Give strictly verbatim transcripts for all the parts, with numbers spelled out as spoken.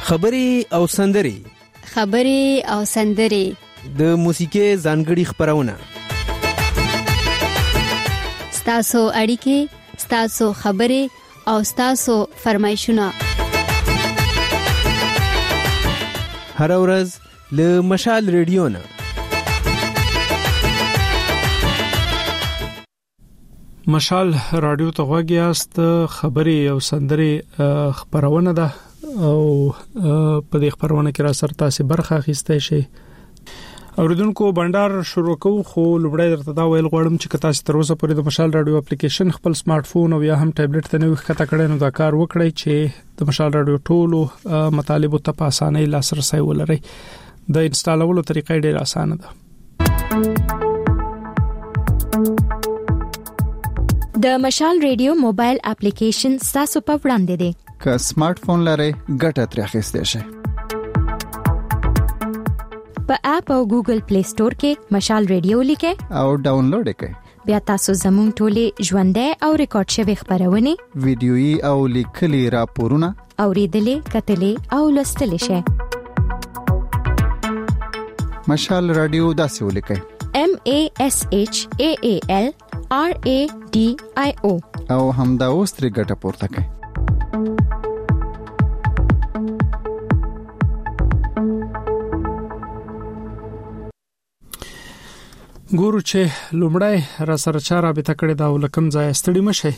خبري او سندري خبري او سندري د موسیقي ځانګړي خبرونه ستاسو اړیکې ستاسو خبري او ستاسو فرمایشونه هر ورځ له مشال ریډیو نه مشال رادیو ته غوږیاست. خبري او سندري خبرونه ده او په دې خبرونه کې را سره تاسو برخه اخیستئ شئ. اوریدونکو بندر شروع کوو، خو لومړی درته دا ویل غواړم چې که تاسو تر اوسه پورې د مشال رادیو اپلیکیشن خپل سمارټ فون او یا هم ټابلیټ ته نه وښکته کړئ، نو دا کار وکړئ چې د مشال رادیو ټولو مطالبو ته په اسانۍ لاسرسي ولرئ. د انسټالولو طریقه ډېره اسانه ده. د مشال رادیو موبایل اپلیکیشن تاسو په وړاندې دی. که سمارټ فون لرئ ګټه ترې اخیستئ شئ. په اپ او ګوګل پلی سٹور کې مشال رادیو لیکئ او ډاونلوډ کړئ. بیا تاسو زموږ ټولې ژوندۍ او ریکارډ شوی خبرونه، ویډیويي او لیکلي راپورونه اوریدلې، کتلې او لوستلې شئ. مشال رادیو داسې ولیکئ: M A S H A A L R A D I O او همدا اوس ترې ګټه پورته کړئ. ګورو چې لومړی را سره چا رابطه کړې دا ولکم ځای ستړي مشي.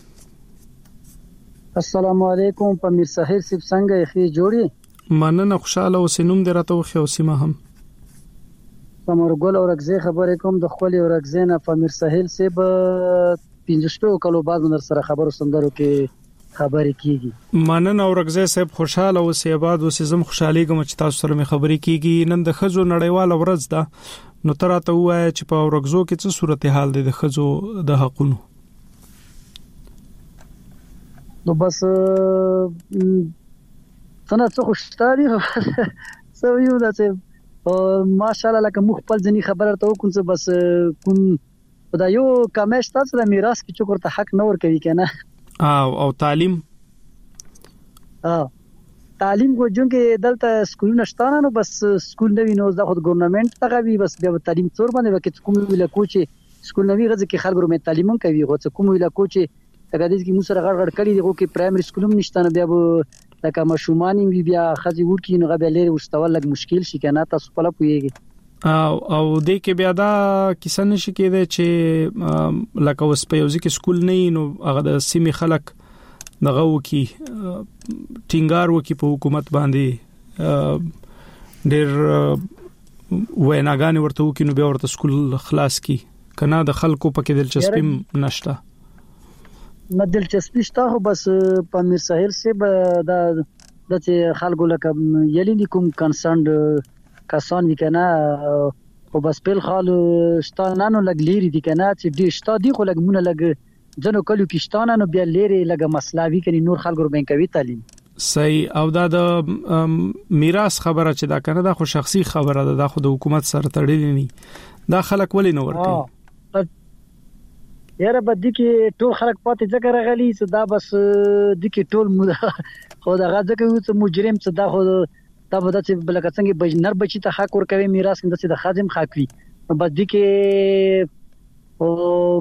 السلام علیکم. پمیر سحر سیب څنګه یې جوړي؟ مننه، خوشاله اوسې. نوم دې راته وخی او سیمه هم؟ سمرګل اورګزې خبرې کوم د خپل اورګزې نه. پمیر سحر سیب پنځه کلو بعد نر سره خبرو سندرو کې خبرې کیږي. مننه اورګزې صاحب، خوشاله اوسې. آباد اوسې. زم خوشالي کوم چې تاسو سره مې خبرې کیږي. نن د خزو نړیواله ورځ ده، نو تر راته وایي چې په اورګزو کې څه صورتحال دی د خزو د حقونو؟ نو بس څنګه څه خوشتاري سو یو داسې ماشاءالله لکه مخ خپل ځنی خبره ته کوم څه بس کوم دا یو کمش تاسو د میراث کې چوکر ته حق نه ور کوي کنه. او او تعلیم اه تعلیم کو جون کې دلته سکولونه شته نو بس سکول نوی نو د خود ګورنمنت ته وی بس بیا تعلیم څور باندې وکړي کوم ویل کوچي سکول نوی غزه کې خلک رومه تعلیم کوي خو کوم ویل کوچي تګادیز کې موسره غړ غړ کړي دغه کې پرایمري سکولم نشته نو بیا لکه مشومان بیا خځې ورکی نو غبه لري واستول لګ مشکل شي کنه. تاسو په لپاره پويږي او او دې کې بیا دا کیسه نشي کېده چې لکه اوس په یو ځکه سکول نه نو هغه د سیمې خلک دغه وکي ټینګار وکي په حکومت باندې ډېر ویناګانې ورته وکي نو بیا ورته سکول خلاص کی کنه. د خلکو پکې دلچسپي نشته. نه دلچسپي شته خو بس پمیر ساحل سے دا د خلکو لکه یلی کوم کنسرند کسان وکنه خو بس په خال شتانانو لګ لیری دي کنه چې دې شتا دي خو لګ مونږ لګ ځنو کلو کېشتانانو بیا لیری لګ مسلاوي کني نور خلکو بنکوي تعلیم صحیح. او دا د میراث خبره چې دا کنه دا خو شخصي خبره ده، دا خو د حکومت سره تړلې نه. دا خلک ولې نه ورته یاره بد دي کې ټول خلک پاتې ذکر غلي څه دا بس دي کې ټول خو دا غځه کوي څه مجرم څه دا خو دا به د بلکې څنګه بجنر بچی ته حق ور کوي میراث کې د خادم خاکوي بد دي کې او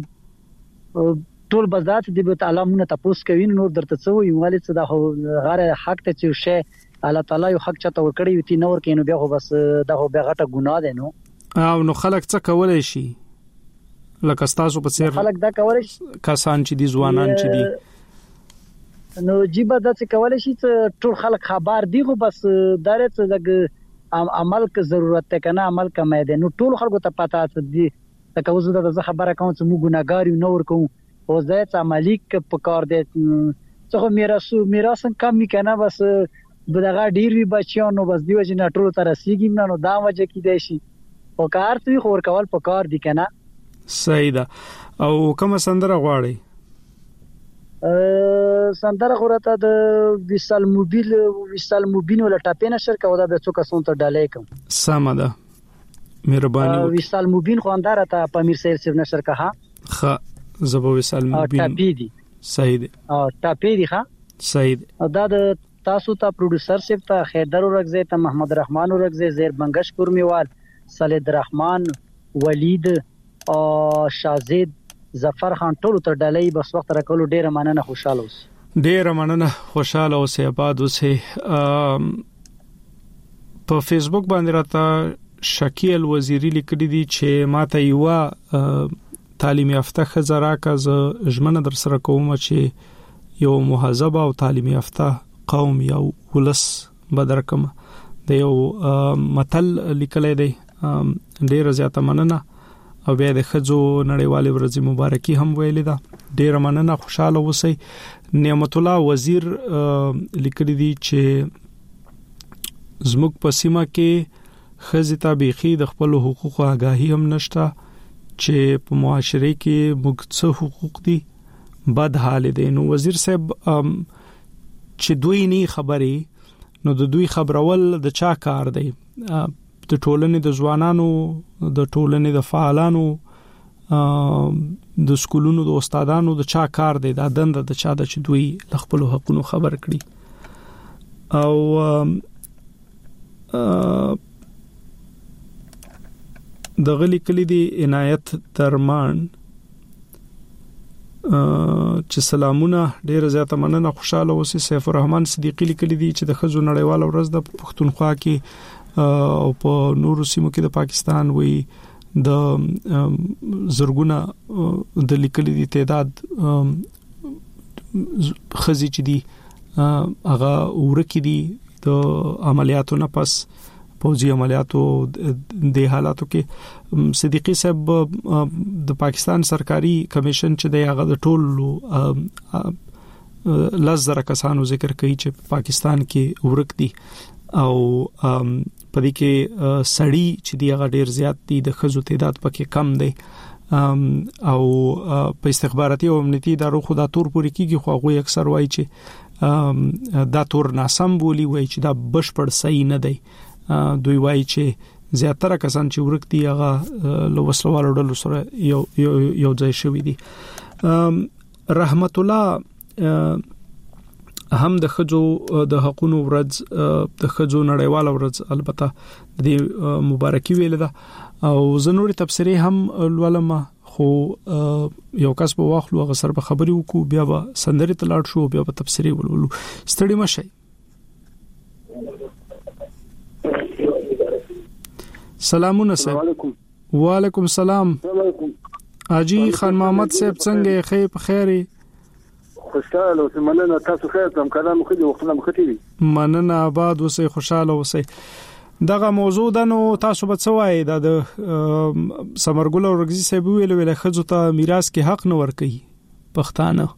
ټول بزات دی به تعالی مونږ ته پوس کوي نور درته څه وي والي څه دا غره حق ته چې شی الله تعالی یو حق چاته ور کړی وي تی نور کینو بیا خو بس دا خو بیا غټه ګناه ده. نو او نو خلک څه کولای شي لکه تاسو په څیر خلک دا کولای شي کسان چې دي ځوانان چې دي نو جيبه د څه کولای شي ټول خلک خبر دي خو بس دارت د عمل کې ضرورت ته کنه عمل کمه ده. نو ټول خلکو ته پتا دي لکه وزو د خبره کوم چې موږ ګناګار یو نور کوم او زایت عملیک په کار دي څه میراث میراث کم کنه بس دغه ډیر وی بچیو نو بس دیو چې نټرو تر رسیدي نو دا وجه کې دی شي او کار ته خور کول په کار دي کنه. صحیح ده. او کوم سندره غواړي؟ ا سندره غوړه د وصال موبیل وصال موبین ولا ټاپې نشر کوي دا به څوک سون ته ډالې کوم. سم ده، مهرباني. وصال موبین خو اندار ته پامیر سیر سیر نشر کا ها خ زبو وصال موبین ټاپې دي. صحیح ده. ا ټاپې دي ها صحیح ده. دا د تاسو ته پروډوسر صاحب ته خیدر ورغزی ته محمد رحمان ورغزی زیر بنگش کورمیوال صالح رحمان ولید او شازید ظفر خان ټول تر ډلې بس وخت راکولو ډیره مننه خوشاله اوس ډیره مننه خوشاله اوسه آباد اوسه په فیسبوک باندې راته شکیل وزیری لیکلی دی چې ماته یو تعلیم یافته خزرا کز ژمنه در سره کوم چې یو مهذب او تعلیم یافته قوم یا ولس بدرکم د یو متل لیکلی دی ډیره زیاته مننه او بیا د خزو نړیوال ورځ مبارکي هم ویلې ده ډیره مننه خوشاله اوسئ نعمت الله وزیر لیکلی دی چې زموږ په سیمه کې خزیتا بيخي د خپل حقوقو آگاهی هم نشته چې په معاشره کې موږ څه حقوق دي بد حال دي نو وزیر صاحب چې دوی نه خبري نو د دوی خبرول د چا کار دی د ټولنې د ځوانانو د ټولنې د فعالانو د سکولونو د استادانو د چا کار دی دا دند د چا د چې دوی خپل حقوقو خبر کړي او د غلی کلی دی عنایت درمان چې سلامونه ډیره زیاته مننه خوشاله اوسئ سیف الرحمن صدیقی لیکلی دی چې د خزو نړیوال ورځ د پښتونخوا کې او په نورو سیمو کې د پاکستان وی د زرګونه د لیکلي دي تعداد خزي چې دي هغه ورکی دي د عملیاتو نه پس پوځي عملیاتو د حالاتو کې صدیقی صاحب د پاکستان سرکاري کمیشن چې د هغه د ټول لزر کسانو ذکر کوي چې پاکستان کې ورک دي او پدې کې سړی چې دی هغه ډیر زیات دي د خزو تعداد پکې کم دی او په استخباراتي او امنیتي ادارو خو دا تور پوری کیږي خو هغه اکثر وایي چې دا تور ناسم بولی وایي چې دا بشپړ صحیح نه دی دوی وایي چې زیاتره کسان چې ورک دي هغه لوسلوالو ډلو سره یو یو ځای شوی دي رحمت الله هم د خجو د حقوقو ورځ د خجو نړیوال ورځ البته د مبارکي ویل ده او زنوري تفسیری هم ولما خو یو کس په واخلو هغه سره به خبري وکړو بیا به سندري تلاړ شو بیا به تفسیری ولولو ستړي مشي سلامونه صاحب وعلیکم وعلیکم السلام اجي خان محمد صاحب څنګه خیر په خیري خوشاله اوسئ مننه تاسو خیر تم کلام خو دې وختونه مخکې مننه آباد اوسئ خوشاله اوسئ دغه موضوع د نو تاسو به څه وایي د سمرګل ورغزي صاحب ویل ویل خځو ته میراث کې حق نه ورکړي پښتانه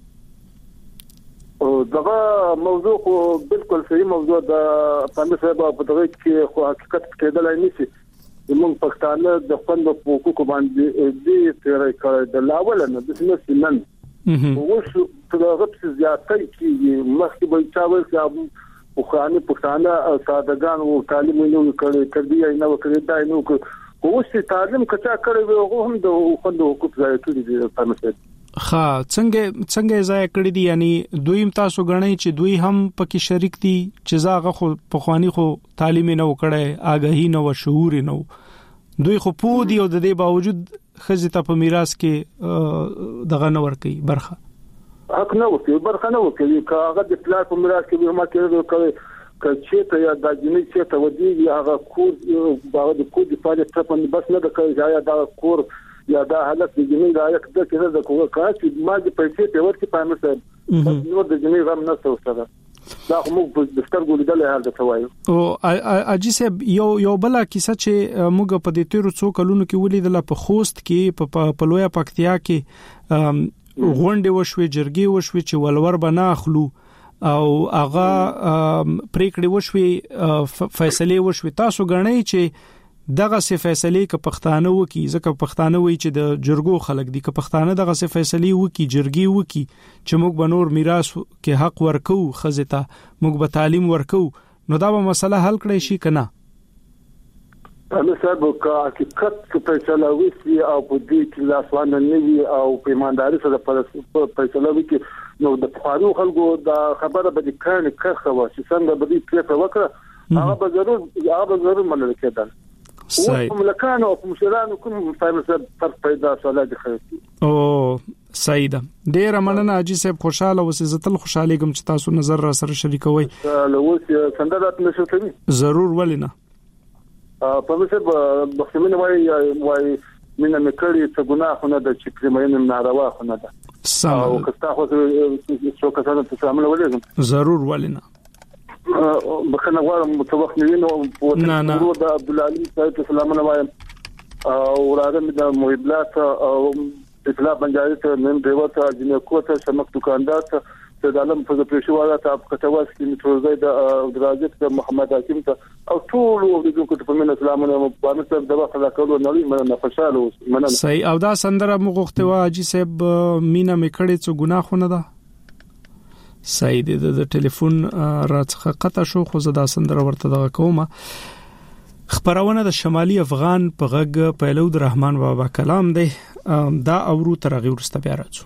او دغه موضوع خو بالکل صحیح موضوع د پاندې صاحب په دغه کې خو حقیقت کېدلای نشي موږ پښتانه د خپل حقوقو باندې دې تیرې کړې د لاول نه د سیمه نن اوس په غوښتل زیاتې چې مخکې به چاول چې په خانه پښتانه سادهګان او تعلیم نه کړي تربیه نه وکړي دا نه وکړي اوس تعلیم کچا کړي وو هم د خوند حقوق ځای کړی دي پرمسه ها څنګه څنګه ځای کړی دي یعنی دوی تاسو غنئ چې دوی هم پکې شریک دي چې زاغه خو په خواني خو تعلیم نه وکړي آگاهی نه او شعور نه دوی خو پو دي او د دې باوجود خزته په میراث کې دغه نه ورکي برخه حق نه وکي برخه نه وکي کاغه د پلان په میراث کې به ما کېږي کوي کچې ته یا د جنې چې ته ودی هغه کور باغ د کور د فعالیت په بس نه د کوي یا د کور یا د حالت د جنې رايک د کېده د کوه کاڅ ما د پیسې په ورته پامه سره نو د جنې غم نه څه دا موږ په سترګو لیدل حال د توایو او اجي صاحب یو یو بل کیسه چې موږ په دې تیرو څو کلونو کې ولیدل په خوست کې په لویا پکتیا کې غونډه وشوي جرګي وشوي چې ولور بنا اخلو او هغه پریکړې وشوي فیصله وشوي تاسو غنئ چې دغه څه فیصله ک پښتانه وکي ځکه پښتانه وایي چې د جرګو خلک دي ک پښتانه دغه څه فیصله وکي جرګي وکي چې موږ به نور میراث کې حق ورکو خزته موږ به تعلیم ورکو نو دا به مسله حل کړئ شي کنه امیر صاحب کا حقیقت څه فیصله وشي او په دې کې لاسوانه نه وي او په ایمانداري سره فیصله وکړي نو د فاروق خلکو دا خبره به د کان کخه و چې څنګه به دې پریکړه وکړه هغه به ضرور هغه به ضرور منل کېدل. صحیح. ملکان او مشرانو کوم فاروق صاحب فرق پیدا شول د خیر او صحیح ده. ډیر مننه حاجی صاحب، خوشاله اوسئ. زتل خوشاله کوم چې تاسو نظر را سره شریکوي. له اوسه سندرات نشو کوي ضرور ولینه په مثل بخښنه وای وای مینه مکړی څه ګناه نه ده چې پرمینه ناروا خو نه ده. او کستا خو څو کسانو ته شامل ولې ضرور ولینه بخنه غواړم متوخ نیو نه نه د عبد العلی صاحب سلام علیه او راغم د محبلات او اطلاع بنجاری ته نن دیوته جنکو ته شمک دکاندار ته د عالم په پېښواله ته په کتواس کې متروزای د درازت د محمد حکیم ته او ټول د کوم په من اسلام نه په مثل د وخت لا کولو نه مننه خوشاله اوس مننه. صحیح. او دا سندره مغوخته وا حاجی صاحب مینا میکړې څو ګناه خو نه ده. صحیح دی. د ټلیفون راڅخه قطع شو خو زدا سندره ورته دغه کومه. خبرونه د شمالي افغان په غږ پیلود رحمان بابا کلام دی. دا اورو تر غیر ورسته بیا راځو.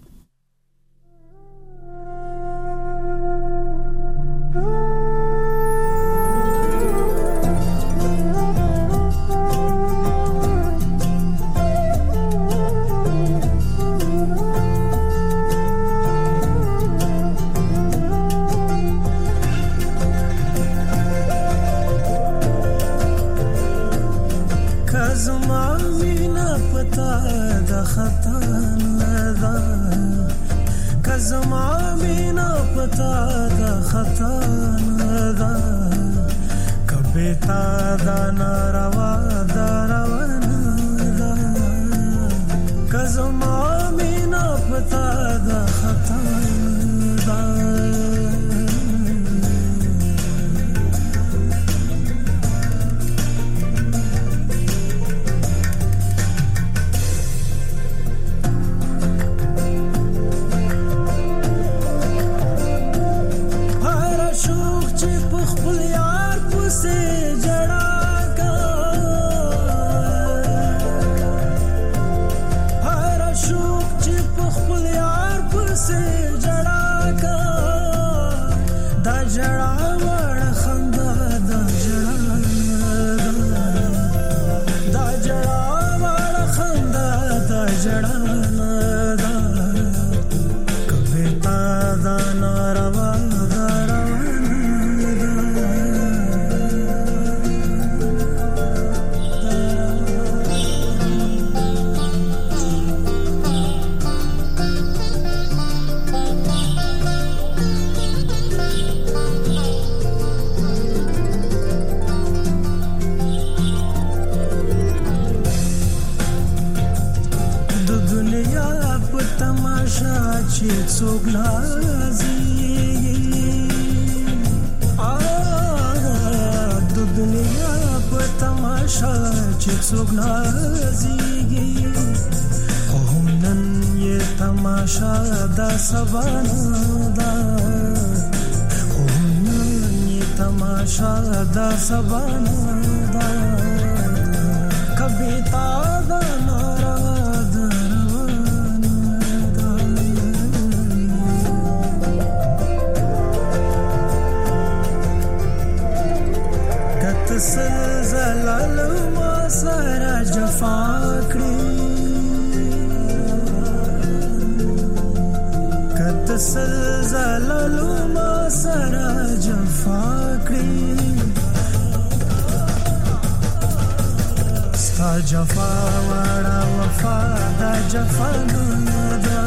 جفا وړا وفا دا جفا نودا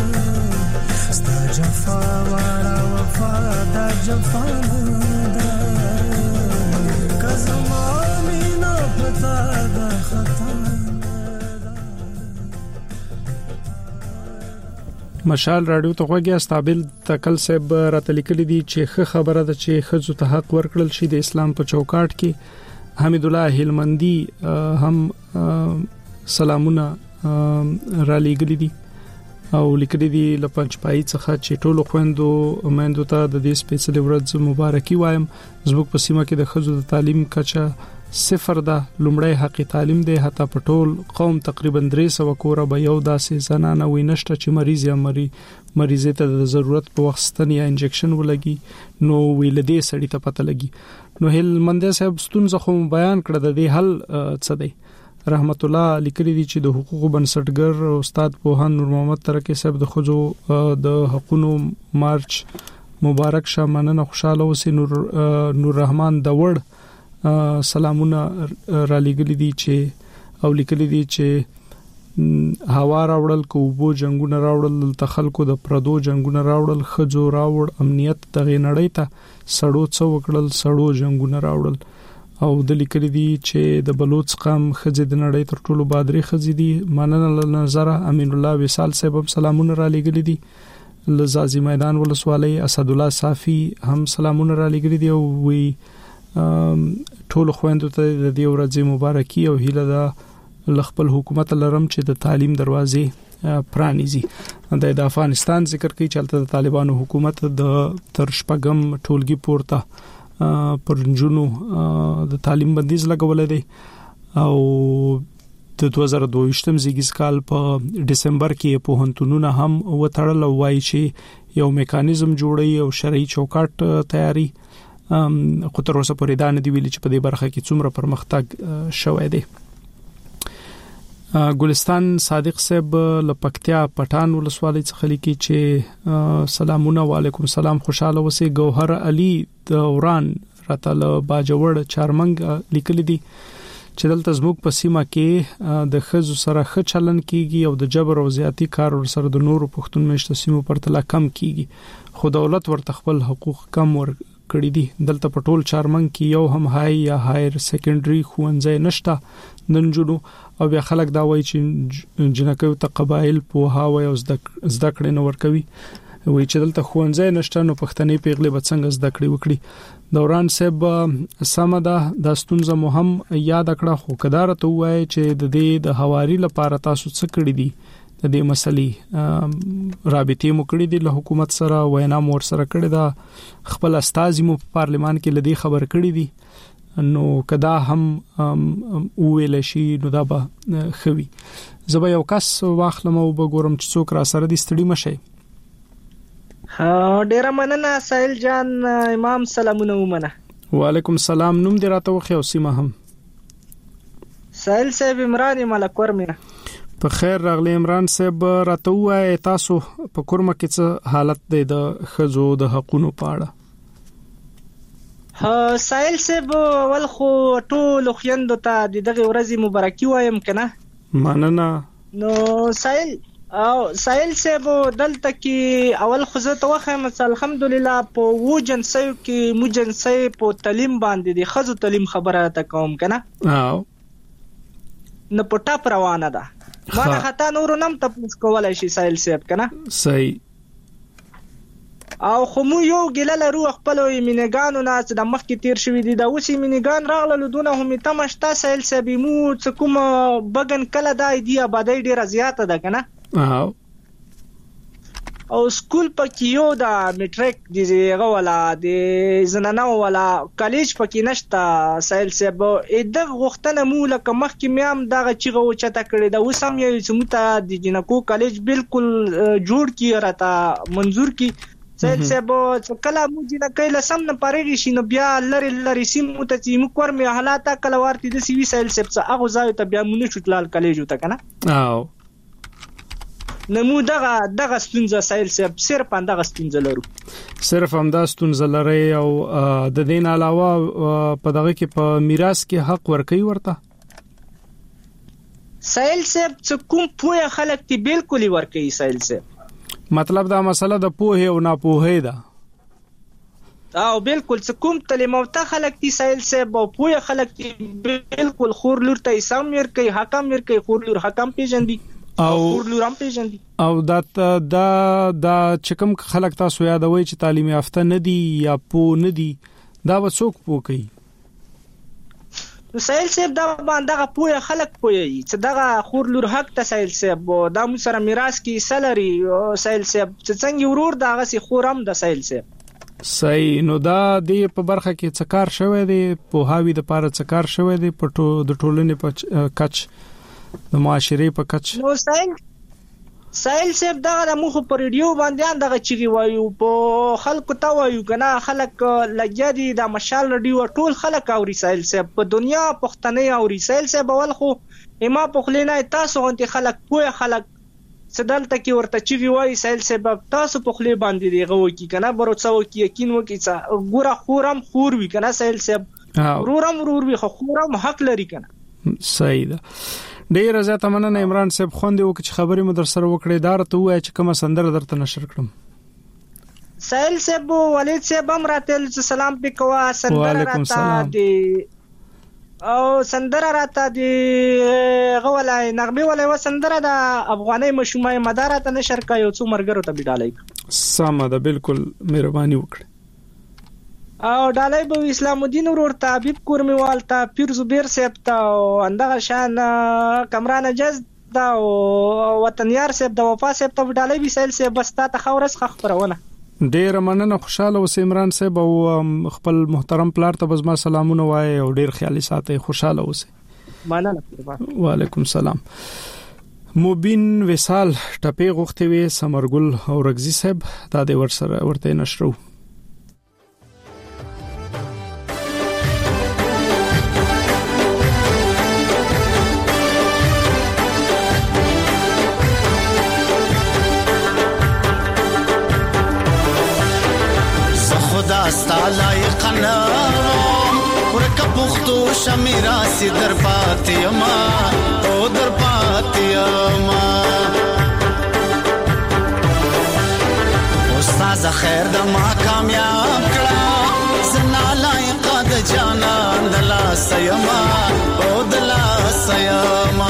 ستا جفا وړا وفا دا جفا نودا کزما مینا پتا دا خطا. مشال رادیو ته غوږی استابل تکل صاحب راته لیکلي دي چې خبره ده چې خځو ته حق ورکړل شي د اسلام په چوکاټ کې. حمید الله هلمندی هم سلامونه را لېږلي دي او لیکلي دي له پنځپای څخه چې ټولو خويندو مېندو ته د دې سپیشل ورځ مبارکي وایم. زموږ په سیمه کې د خځو د تعلیم کچه صفر ده. لومړی حق تعلیم دی، حتی په ټول قوم تقریبا درې سوه کوره به یو داسې زنانه وي نشته چې مریض یا مری مریضه ته د ضرورت په وخت ستن یا انجکشن ولګي، نو ویل دې سړی ته پته لګي. نو هلمند صاحب ستونزه خو بیان کړه، د دې حل څه دی؟ رحمت الله لیکلي دي چې د حقوقو بنسټګر استاد پوهان نور محمد ترکی صاحب د خځو د حقوقو مارچ مبارک شه، مننه، خوشاله اوسئ. نور نور رحمان داوړ سلامونه را لګلي دي چې او لیکلي دي چې هوا راوړل کوبو جنگونه راوړل تخلکو د پردو جنگونه راوړل خځو راوړ امنیت دغه نړۍ ته سړو څو وکړل سړو جنگونه راوړل. او د لیکلي دي چې د بلوچ قام خځې د نړۍ تر ټولو بادري خځې دي، مننه له نظر. امین الله وصال صاحب سلامونه را لګلي دي، لزازي میدان ولسوالۍ. اسد الله صافي هم سلامونه را لګلي دي او وی ټول خويندو ته د دې ورځې مبارکي او هیله ده خپل حکومت لرم چې د تعلیم دروازې پرانیزي. د افغانستان ذکر کوي چې د طالبانو حکومت د تر شپږم ټولګي پورته پر جنونو د تعلیم بندیز لګولې دی او د دوه زره دوه ویشتم زیږیز کال په دسمبر کې په هنتونونه هم وټړل او وایي چې یو میکانیزم جوړي او شرعي چوکاټ تیاری خو تر اوسه پورې دا نه دی ویلي چې په دې برخه کې څومره پرمختګ شوی دی. ګلستان صادق صاحب لپکتیا پټان ولسوالۍ څخه لیکي چې سلامونه، وعلیکم سلام، خوشاله اوسئ. ګوهر علي دوران راته له باجوړ چارمنګ لیکلي دي چې دلته زموږ په سیمه کې د خځو سره ښه چلن کیږي او د جبر او زیاتی کار ور سره د نورو پښتون مشته سیمو پرتله کم کیږي، خو دولت ورته خپل حقوق کم ور کړی دي. دلته په ټول چارمنګ کې یو هم هاي یا هایر سیکنډري ښوونځی نشته ننجونو، او بیا خلک دا وایي چې جنکو ته قبایل په هاوی او زده کړې نه ورکوي، وایي چې دلته ښوونځی نشته نو پښتنې پیغلې به څنګه زده کړې وکړي. دوران صاحب سم ده، د ستونزه مهم یاد کړه، خو کدار ته وایي چې د دې د حواري لپاره تاسو څه کړی دي؟ د دې مسلې رابطې مو کړې دي له حکومت سره، وینا مور سره کړې ده، خپل استازي مو په پارلمان کې لدی خبر کړې دي، نو کدا هم ویل شي نو دا به خوي. زبا یو کس واخلم او بګورم چې څوک را سره دي، ستړي مشي. ها ډیر مننه سایل جان، امام سلامونه ومنه. وعلیکم السلام. نوم دې راته وخی او سیمه هم؟ سایل صاحب عمران ملکور مینه. په خیر راغلی عمران صاحب، راته وایي تاسو په کورمه کې څه حالت دی د خځو د حقوقو په اړه؟ ها سایل صاحب، ول خو ټول خويندو ته د دغه ورځې مبارکي وایم کنه. مننه. نو سایل او سایل صاحب دلته کې اول خو زه ته وایم الحمدلله په و جنسي کې مو جنسي په تعلیم باندې د خځو تعلیم خبره تا کوم کنه. او نه پټه روانه ده، ما خطا نور نم تاسو کولای شي سایل صاحب کنه. صحیح. او خو مو یو ګله لرو خپل مینګانو نه چې د مخ کې تیر شوی دي، دا اوسې مینګان راغله دونه هم تمشتا سایل صاحب مو څه کوم بغن کله دا ایډیا باندې ډیره زیاته ده کنه. او او سکول پکې یو دا میټریک دیغه ولا د زنانه ولا کالج پکې نشته سایل صاحب. اېدغه غوښتنه مو لکه مخ کې میم دغه چیغه و چته کړی دا وسم یې سمته د جنکو کالج بالکل جوړ کی راته منظور کی سایل صاحب. کله مو جنکې لسم نه پارېږي شي نو بیا لری لری سیمو ته چې مو کور می حالات کله ورته د سی وی سایل صاحب څه هغه ځای ته بیا مونږ شوتلال کالج وته کنه. او نمو دغه دغه ستونزه سایل صاحب صرف اندغه ستونزه لرو، صرف همدا ستونزه لري. او د دین علاوه په دغه کې په میراث کې حق ورکوي ورته سایل صاحب څه کوم پوهه خلک تی بالکل ورکوي سایل صاحب. مطلب دا مسله د پوهه او ناپوهه ده. او بالکل څه کوم تعلیم او ته خلک تی سایل صاحب او پوهه خلک تی بالکل خور لور ته سم ور کوي، حکم ور کوي، خور لور حکم پیژندي او خور لور هم پیژندي. او دا دا دا چکم خلک تاسو یادوي چې تعلیم یافته نه دي یا پوه نه دي، دا وڅوک پوه کوي؟ سایل صاحب دا باندې پوهه خلک پوهي چې دغه خور لور حق ته سایل صاحب دا مو سره میراث کې سلري سایل صاحب چې څنګه ورور دغه سي خورم د سایل صاحب. صحیح. نو دا د په برخه کې څکار شوی دی په هاوی د پاره څکار شوی دی په ټو د ټولنې په کچ د معاشري په کچ. نو سایل سایل سیب دا مخ په ریډیو باندې دغه چیغي وایو په خلکو ته وایو کنه خلک لګیا دي د مشال ریډیو ټول خلک اوري سایل سیب په دنیا پښتنې اوري سایل سیب اول خو اما په خلینه تاسو غونډي خلک پوهه خلک سدلته کې ورته چیږي وای سایل سبب تاسو په خلی باندې دی غو کی کنه بروڅو کی یقین وکي څا ګوره خورم خور وی کنه سایل سبب رورم رور وی خو خورم حق لري کنه. صحیح ده. ډیر زیاته مننه عمران صاحب خوندې وکړي چې خبرې مو در سره وکړې دار ته وای چې کومه سندره درته نشر کړم. سایل سبب ولید سبب هم راتل سلام پکوا سندره راته دی او سندره راته دی غولای نغمه ولای و سندره د افغاني مشومه مدار ته نشر کایو څو مرګرو ته بډالای. سمه ده بالکل مهرباني وکړه. او ډالای به اسلام الدین ورور ته حبیب کورمیوال ته پیر زبیر صاحب ته او اندغه شان کمران جز دا او وطنیار صاحب د وفا صاحب ته ډالای به سیل صاحب بس ته خورس خبرونه. ډیر مننه خوشاله اوسې عمران صاحب او خپل محترم پلار ته بزما سلامونه وای او ډیر خیالي ساتي خوشاله اوسې. مننه. وعلیکم السلام. مبین وصال ټپې غوښتي وي سمرګل او رغزي صاحب دا د ورسره ورته نشرو. داستا لایق نام ورکه پختو شمیرا سی در پاتیما او در پاتیما استاد خیر د ما کامیاب کړه زنا لایق د جانان د لا سیما او د لا سیما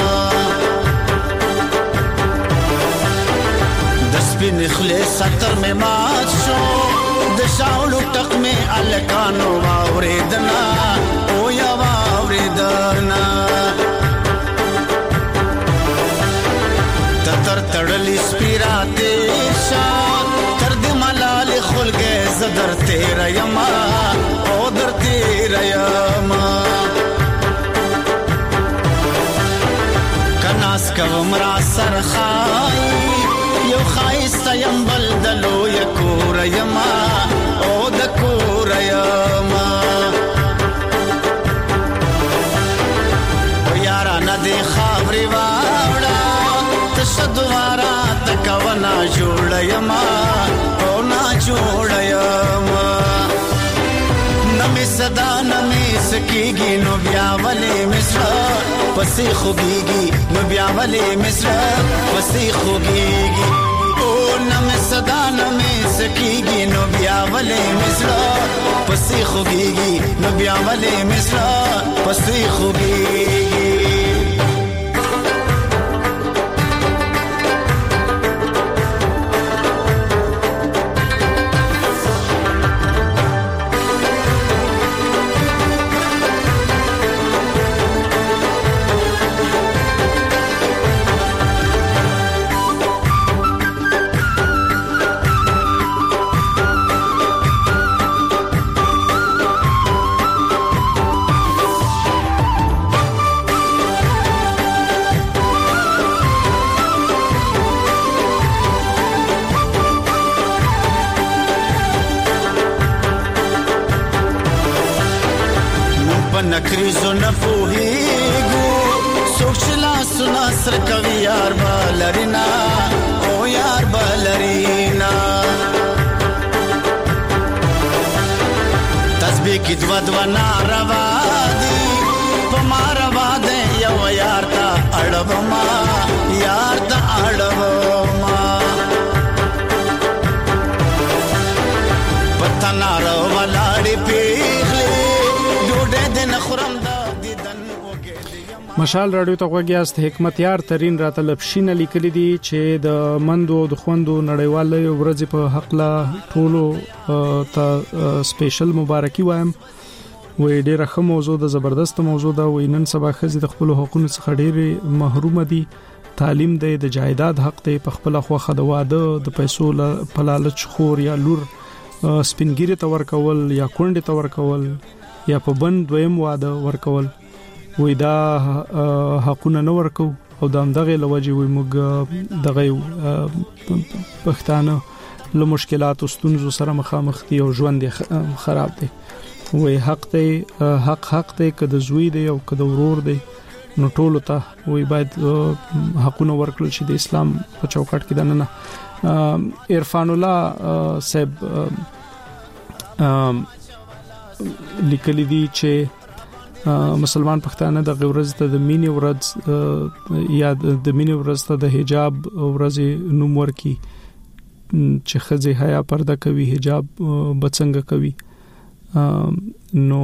د سپین خلیص ستر می مات شو د شاولو ټق می الکانو واوریدنا او یا واوریدنا تر تړلی سپیراته شان تر دې ملال خلګه زدر تیر یما او در تیر یما کناس کوم را سرخای یو خایست یم بلدلو یکور یما او د کور یما او یارا ندی خبري واړه تشدوارا تکونا جوړ یما او نا جوړ یما نمی صدا نمی سکیږي نو بیا ولې مصر پسې خوږيږي نو بیا ولې مصر پسې خوږيږي او نمی صدا نمی سکیږي نو بیا ولې مصر پسې خوږيږي نو بیا ولې مصر پسې خوږيږي. نکریزو نفوهیگو سوکشلا سنا سر کوي یار بالرینا او یار بالرینا تسبیح کی دو دو ناروا دی پماروا دے یو یار تا اڑوما یار تا اڑوما پتنا رو ولاړی پیغلی مشال رادیو ته غوږیاست. حکمت یار ترين راته لپشینه لیکلي دي چې د مندو د خوندو نړیوال ورځ په حق لا ټولو ته سپیشل مبارکي وایم. وې ډیره ښه موضوع د زبردست موضوع دا وې نن سبا خزي د خپل حقوقو څخه ډېر محروم دي. تعلیم دی د جایداد حق دی په خپل خوخه د واده د پیسو په لالچ خور یا لور سپینګری ته ورکول یا کونډه ته ورکول یا په بند دویم واده ورکول وې دا حقونه نه ورکو او د همدغه لوجه وي موږ دغه پښتانه له مشکلاتو ستونزو سره مخامخ دي او ژوند خراب دي وې حق ته حق حق ته کده زوی دی او کده ورور دی نو ټول ته وې باید حقونه ورکړل شي د اسلام په چوکاټ کې دنه نه عرفان الله صاحب لیکلي دي چې مسلمان پښتانه د غورز ته د مینې ورځ یا د مینې ورځ ته د حجاب ورځ نوم ورکي چې خزه حیا پرده کوي حجاب بڅنګ کوي نو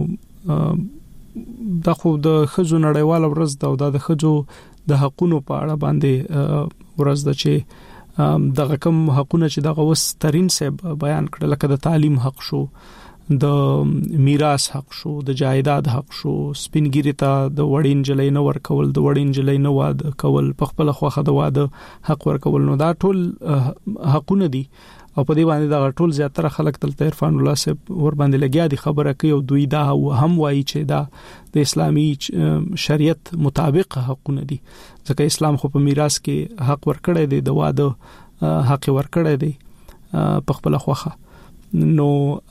دا خو د خزو نړیوال ورځ دا او د خزو د حقونو په اړه باندې ورځ د چې دغه کوم حقونه چې دغه وسترین سب بیان کړل لکه د تعلیم حق شو د میراث حق شو د جایداد حق شو سپینګری ته د وړین جلې نه ورکول د وړین جلې نه واده کول په خپل خوخه د واده حق ورکول نو دا ټول حقونه دي او په دې باندې دا ټول زیاتره خلک تل عرفان الله صاحب ور باندې لګیا دي خبره کوي او دوی دا هم وایي چې دا د اسلامي شریعت مطابق حقونه دي ځکه اسلام خو په میراث کې حق ورکړی دی د واده حق ورکړی دی په خپل خوخه نو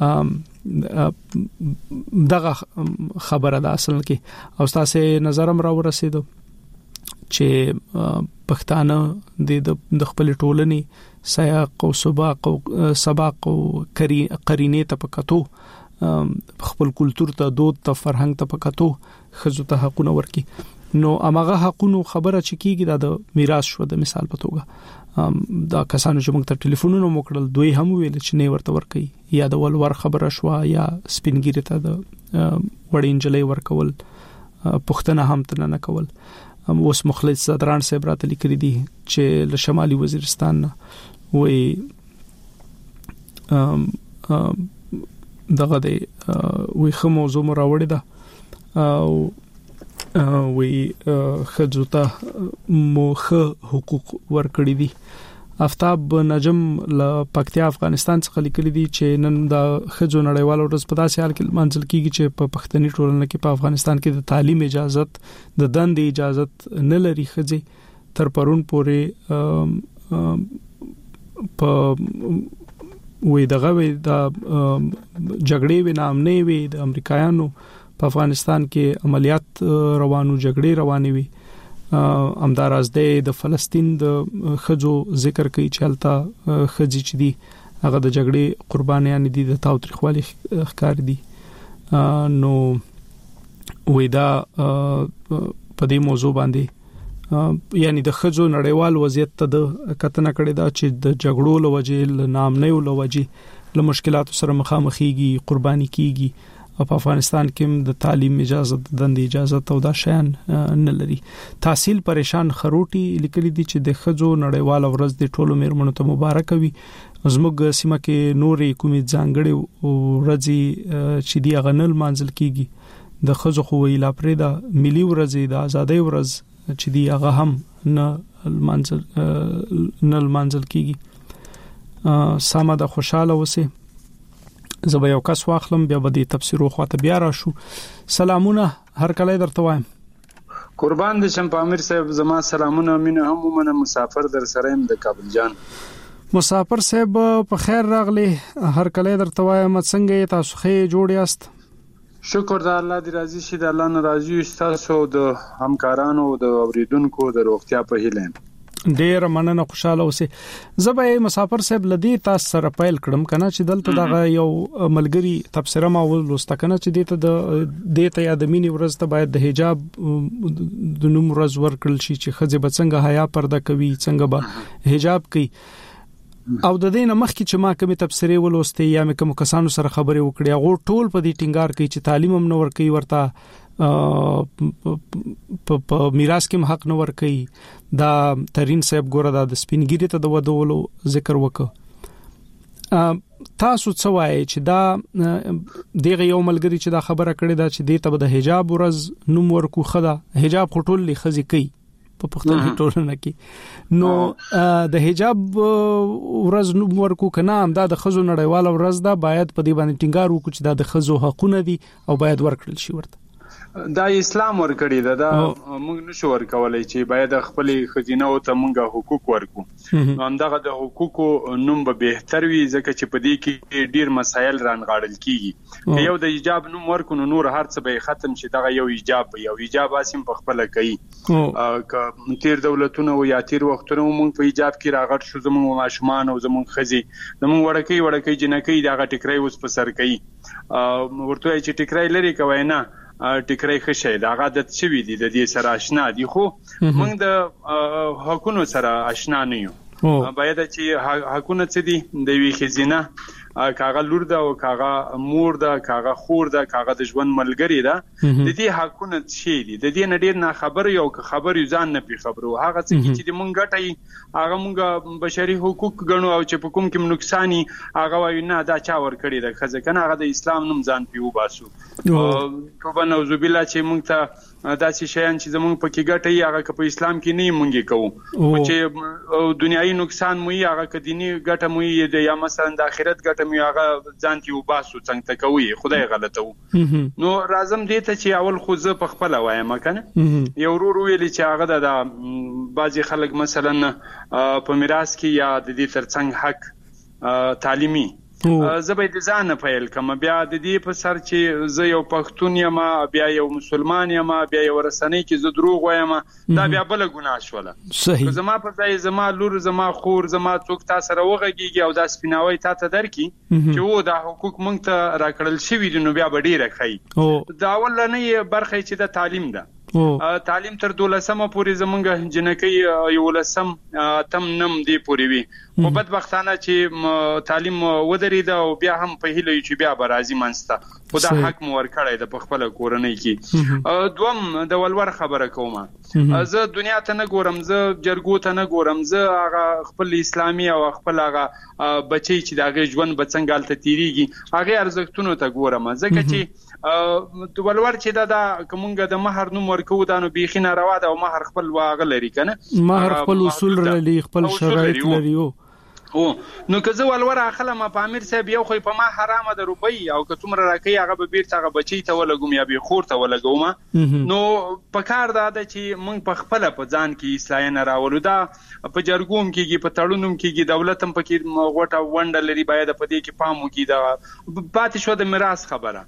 دغه خبره ده اصل کې او تاسو نظرم را ورسېدو چې پښتانه د خپل ټولنې سیاق او سباق او سباق او قرینه ته پکاتو خپل کلچر ته دود ته فرهنګ ته پکاتو خزو ته حقونه ورکي نو امغه حقونو خبره چې کیږي د میراث شو د مثال په توګه دا کسانو چې موږ ته ټلیفونونه موکړل دوی هم ویل چې نه ورته ورکي یا د ولور خبره شو یا سپینګری ته د وړین جلې ورکول پښتنه هم تنه نه کول اوس مخلص صدران صاحب راته لیکلي دي چې له شمالي وزیرستان وې دغه دی وې خو موضوع مراوړی ده او وې خځوته موخه حقوق ورکړي دي افتاب نجم له پکتیا افغانستان څخه لیکلي دي چې نن د خځو نړیوال ورځ په داسې حال کې منځل کیږي چې په پښتني ټولنه کې په افغانستان کې د تعلیم اجازت د دندې اجازت نه لري خځې تر پرون پورې په وې دغه وې د جګړې و نامنې وې د امریکایانو په افغانستان کې عملیات روانو جګړې روانې وي امدار از د فلسطین د خځو ذکر کوي چې هلته خځې چې دي هغه د جګړې قربانیان دي د تاوتریخوالي ښکار دي نو وېدا په دې موضوع باندې یعنی د خځو نړیوال وضعیت ته د کتنه کړې دا چې د جګړو لوجې ل نام نه ولوجې له مشکلاتو سره مخامخېږي قرباني کیږي او په افغانستان کې د تعلیم اجازه د دندې اجازه او دا شیان نه لري تحصیل پریشان خروټي لیکلي دي چې د خځو نړیوال ورځ د ټولو میرمنو ته مبارک وي زموږ سیمه کې نورې کومې ځانګړې ورځې چې دی غنل منځل کیږي د خځو خو ویلا پرې دا ملي ورځ د ازادۍ ورځ چې دی هغه هم نه منځل نه منځل کیږي ساده د خوشاله وسه زبا یو کس واخلم بیا به د تفسیرو خواته بیا راشو سلامونه هر کله درته وایم قربان دي شم پامیر صاحب زما سلامونه مینه هم ومنه مسافر در سره يم د کابل جان مسافر صاحب په خیر راغلی هر کله درته وایم څنګه تاسو خې جوړ یاست شکر د الله دی راضي شي د الله ناراضي تاسو د همکارانو د اوریدونکو د روغتیا په هیله ډیر مننه خوشاله اوسه زبې مسافر صاحب لدی تاسو سره پیل کړم کنه چې دلته دغه یو ملګری تفسیره ما ولوسته کنه چې دته د دته یا د مینی ورځ ته باید د حجاب د نوم ورځ ورکړل شي چې خځه بڅنګ حیا پرده کوي څنګه به حجاب کوي او د دې مخکې چې ما کومه تفسیره ولوسته یا مې کوم کسانو سره خبرې وکړې هغه ټول په دې ټینګار کوي چې تعلیم هم نور کوي ورته په میراث کې حق نه ور کوي دا ترين صاحب ګوره دا د سپینګری ته د ودولو ذکر وکړه تاسو څه وایي چې دا دغه یو ملګری چې دا خبره کړې ده چې د ته د حجاب ورځ نوم ورکو خدا حجاب خټول لخذ کوي په پښتني ټولنه کې. نو د حجاب ورځ نو ورکو کنه هم دا د خزو نړیواله ورځ ده، باید په دې باندې ټینګار وکړو چې دا د خزو حقونه دي او باید ورکړل شي ورته. دا اسلام ورکړی دا, دا موږ نشو ورکولای چې باید خپل خزینه او ته موږ حقوق ورکو. همدغه د حقوقو نوم به بهتر وي ځکه چې په دې کې ډیر مسایل رانغاړل کیږي. یو د ایجاب نوم ورکو نو نور هر څه به ختم شي. دغه یو ایجاب یو ایجاب اسیم په خپل کوي. ک تیر دولتونه او یا تیر وختونه موږ په ایجاب کې راغټ شو، زموږ ماشومان او زموږ خزي زموږ وړکې وړکې جنکې دغه ټیکرای اوس په سر کوي. ورته چې ټیکرای لري کوي نه ټیکرای خشه دا عادت شوی دي د دې سره آشنا دي، خو موږ د حقونو سره آشنا نه یو. باید چې حقونه څه دي د وی خزینه کاغه لور ده او کاغه مور ده کاغه خور ده کاغه د ژوند ملګری ده، د دې حقونه شي دي. د دې نډیر نه خبر یو خبر یو ځان نه پی خبرو هغه څه چې مونږ ګټي هغه مونږ بشري حقوق ګڼو او چې په کوم کې نقصانی هغه وایي نه دا چا ور کړی ده خزه کنه هغه د اسلام نوم ځان پیو باسو. توبه نعوذ بالله چې مونږ ته داسې شیان چې زمونږ پکې ګټي هغه په اسلام کې نه مونږ کوو، او چې دنیوي نقصان مو یې هغه ک دینی ګټه مو یې یا مثلا د آخرت ګټه مو هغه ځان تی وباسو څنګه تکوي خدای غلطو. نو رازم دې ته چې اول خو زه په خپل وایم کنه یو ورو ویل چې هغه د بعضي خلک مثلا په میراث کې یا د دې ترڅنګ حق تعلیمي زه به د ځان پیل کوم، بیا د دې په سر چې زه یو پښتون یم بیا یو مسلمان یم بیا یو رسنۍ کې زه دروغ وایم دا بیا بل ګناه شوله. صحیح. زما په ځای زما لور زما خور زما څوک تاسو سره وغږیږي او دا سپیناوي تاسو درکې چې و دا حقوق مونږ ته راکړل شوی دي نو بیا به ډیره ښه دا ولنه برخه چې د تعلیم ده. تعلیم تر دولسمه پورې زمونږ جنکۍ یولسم تم نم دی پورې وي، خو بدبختانه چې تعلیم ودرید او بیا هم په هیله چې بیا به راځي منځته، خو دا حق مو ورکړی د په خپله کورنۍ کې. دوم د ولور خبره کومه، زه دنیا ته نه ګورم، زه جرګو ته نه ګورم، زه هغه خپل اسلامي او خپل هغه بچی چې د هغې ژوند به څنګه هلته تېرېږي هغې ارزښتونو ته ګورم، ځکه چې د ولور چې دا دا که مونږ د مهر نوم ورکوو دا نو بیخي ناروا ده او مهر خپل هغه لري که نه مهر خپل اصول لري خپل شرایط لري. او نو که زه ولور اخلم په امیر صاحب یو خو په ما حرامه د روپۍ او که څومره راکوي هغه به بیرته هغه بچی ته ولګوم یا بې خور ته ولګوم. نو په کار دا ده چې موږ په خپله په ځان کې اصلاحیه راولو. دا په جرګو هم کېږي په تړون هم کېږي، دولت هم پکې غوټه ونډه لري، باید په دې کې پام وکړي. دا پاتې شوه د میراث خبره.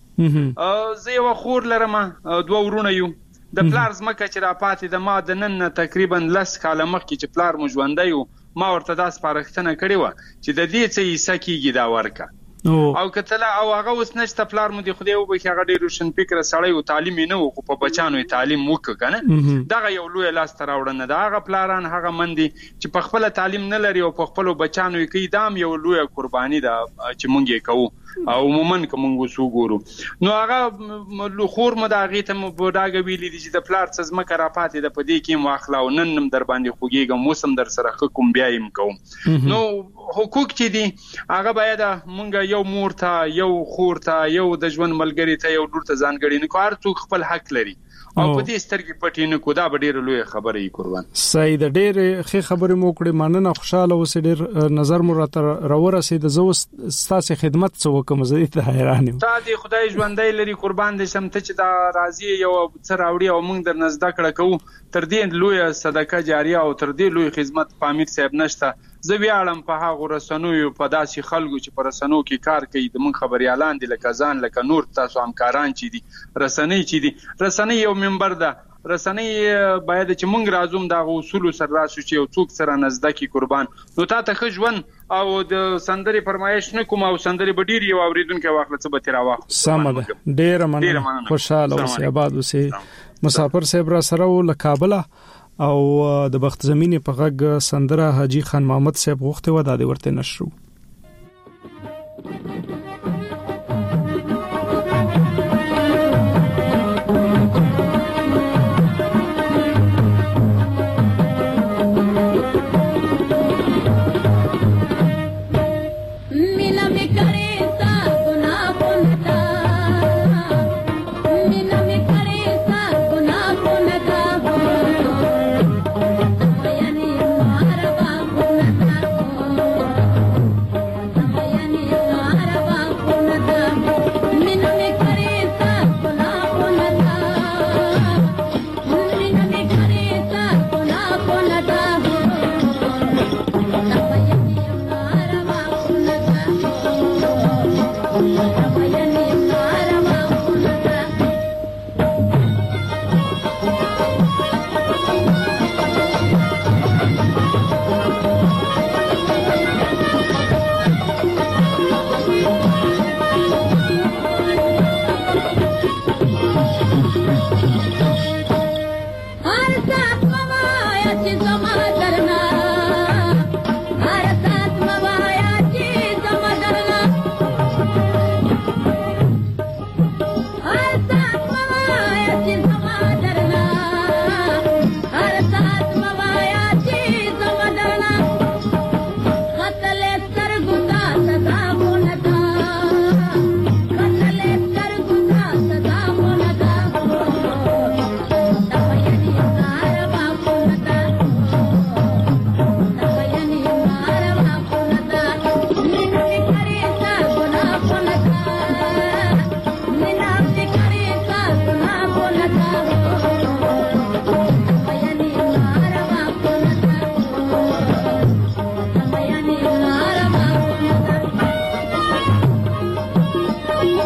زه یوه خور لرم دوه ورونه یو، د پلار ځمکه چې راپاتې ده ما د نن نه تقریبا لس کاله مخکې چې پلار مو ژوندی و ما ورته دا سپارښتنه کړې وه چې د دې څه حصه کېږي دا ورکه او کتله او هغه اوس نشته. پلار مو د خدای وبخښي هغه ډېر روشن فکره سړی و، تعلیم یې نه و، خو په بچیانو یې تعلیم وکړه که نه. دغه یو لویه لاسته راوړنه ده. هغه پلاران هغه مندې چې په خپله تعلیم نه لري او په خپلو بچیانو یې کوي، دا هم یو لویه قرباني ده چې موږ یې کوو او عموما که موږ اوس وګورو. نو هغه خور مو د هغې ته مو په ډاګه ویلي دي چې د پلار څه ځمکه راپاتې ده په دې کې یم واخله او نن هم در باندې خوږېږم، اوس هم در سره ښه کوم بیا یم کوم. نو حقوق چې دي هغه باید موږ یو مور ته یو خور ته یو د ژوند ملګري ته یو لور ته ځانګړي نه کړو، هر څوک خپل حق لري او په دې سترګې پټې نه کړو. دا به ډېره لویه خبره وي. قربان صحیح ده، ډېرې ښې خبرې مو وکړې، مننه. خوشحاله اوسې، ډېر نظر مو راته راورسېد. زه اوس ستاسې خدمت څه وکړم، زه دې ته حیران یم. تا دې خدای ژوندی لري، قربان دې شم. ته چې دا راځي یو څه راوړي او موږ درنه زده کړه کوو، تر دې لویه صدقه جاریه او تر دې لوی خدمت په امیر صاحب نشته. زه ویاړم په هغو رسنیو په داسې خلکو چې په رسنیو کې کار کوي، د موږ خبریالان دي لکه ځان لکه نور تاسو همکاران چې دي، رسنۍ چې دي. رسنۍ یو منبر ده، رسنۍ باید چې موږ راځو دغه اصولو سره راشو چې یو څوک سره نزده کړي. قربان نو تا ته ښه ژوند او د سندرې فرمایش نه کوم او سندرې به ډېر یو اورېدونکی واخله څه به ترې راواخلو. سمه ده، ډېره مننه. خوشحاله اوسئ، آباد اوسئ. مسافر صاحب را سره و له کابله او د بخت زمینې په غږ سندره حاجی خان محمد صاحب غوښتې وه، دا دې ورته نشرو.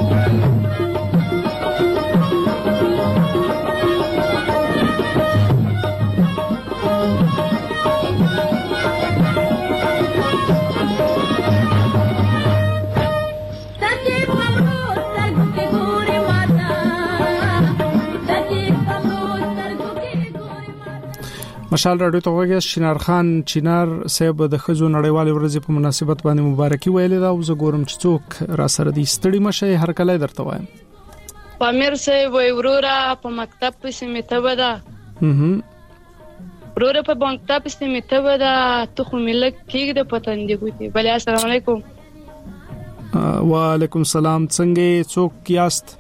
مشال رادیو ته وګورئ شینار خان چینار صاحب د خزو نړیوال ورځې په مناسبت باندې مبارکي ویلې دا او زه ګورم چې څوک را سره دي ستړي مشه هر کله درته وایم پامیر صاحب وای ورورا په مکتب پسې میته ودا ورورا په مکتب پسې میته ودا ته خو ملک کېږي د پتندې ګوتې بل السلام علیکم وعلیکم السلام څنګه څوک یاست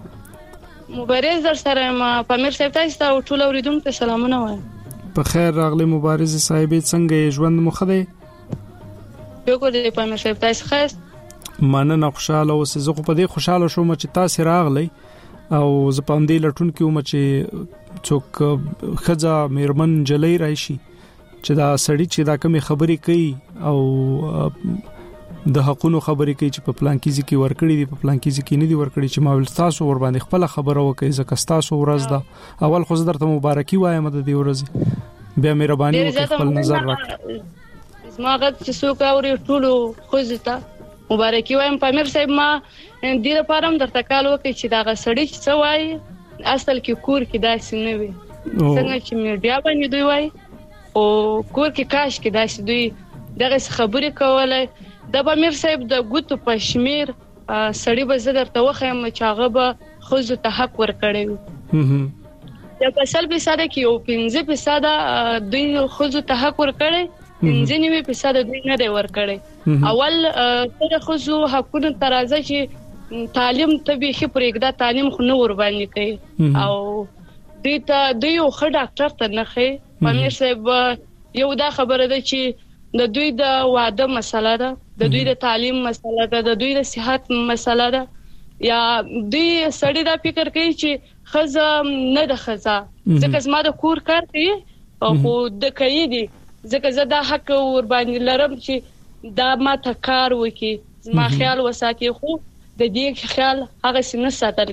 مبارز در سره ما پامیر صاحب تاسو ته ټول اوریدونکو ته سلامونه وایم په خیر راغلی مبارز صاحب څنګه ژوند مخده یو کو دې پامیر صاحب تاسو خاص مننه خوشاله اوسې زه په دې خوشاله شوم چې تاسو راغلی او زه په دې لټون کې وم چې څوک خزا میرمن جلې راشي چې دا سړی چې دا کومه خبرې کوي او د حقونو خبرې کوي چې په پلان کې ځکه ورکړي دي په پلان کې ځکه نه دي ورکړي چې ما ول تاسو ور باندې خپل خبره وکړي ځکه تاسو ورځ ده اول خو درته مبارکي وایم د دې ورځ بیا مهرباني وکړئ خپل نظر راکړئ زما غږ چې څوک اوري ټولو خوځتا مبارکي وایم پامیر صاحب ما دې لپاره هم درته کال وکړي چې دا غسړی چې څه وایي اصل کې کور کې داسې نه وي څنګه چې میډیا باندې دوی وایي او کور کې کاش کې داسې دوی دغه خبرې کولای د پامیر صاحب د ګوتو پښمیر سړی به زه درته وخایم چې هغه به خوځو ته حق ورکړي د فصل په ساده کې یو پنځه په ساده دوی خوځو ته حق ورکړي پنځه نیمه په ساده دوی نه دی ورکړي اول تر خوځو حقونه ترازه چې تعلیم ته به خې پرېګدا تعلیم خو نه ور باندې کوي او دوی ته دوی یو ښه ډاکټر ته نه خي پامیر صاحب یو دا خبره ده چې د دوی د واده مسله ده د دوی د تعلیم مسله ده د دوی د صحت مسله ده یا دوی سړی دا فکر کوي چې خزه نه د خزه ځکه زما د کور کار کوي او خو د کوي دي ځکه زه دا حق ور باندې لرم چې دا ما ته کار وکړي زما خیال وساتي خو د دې خیال هغه سینه ساتل